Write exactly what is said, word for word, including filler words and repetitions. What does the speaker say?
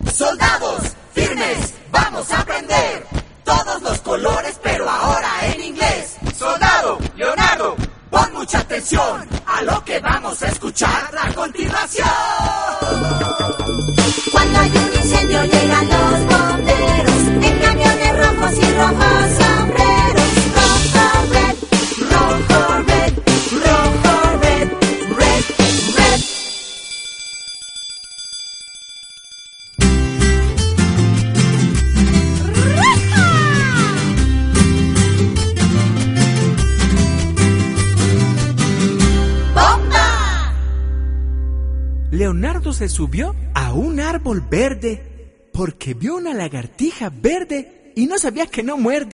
Soldados, firmes, vamos a aprender todos los colores, pero ahora en inglés. Soldado, Leonardo, pon mucha atención a lo que vamos a escuchar a continuación. Cuando hay un incendio llegan los bomberos en camiones rojos y rojos sombreros. Rojo, red, rojo, red, rojo, red, red, red. ¡Bomba! Leonardo se subió a un árbol verde porque vio una lagartija verde y no sabía que no muerde.